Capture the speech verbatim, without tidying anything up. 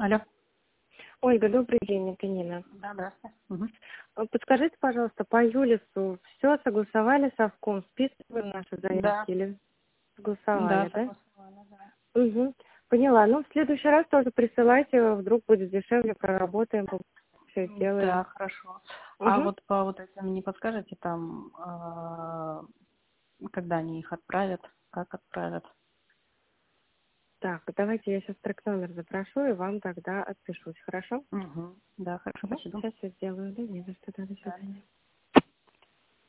Алло. Ольга, добрый день, это Нина. Да, здравствуйте. Мгм. Э, Подскажите, пожалуйста, по Юлису все согласовали с совком, списываем наши Да, заявки или да, согласовали, да? согласовали, да. Угу. Поняла. Ну, в следующий раз тоже присылайте, вдруг будет дешевле, проработаем, все Да, сделаем. хорошо. А Угу. вот по вот этим не подскажете там, а, когда они их отправят, как отправят? Так, давайте я сейчас трек номер запрошу и вам тогда отпишусь, хорошо? Угу. Да, хорошо, Угу. спасибо. Сейчас все сделаю, да, не за что, да, до Да. свидания.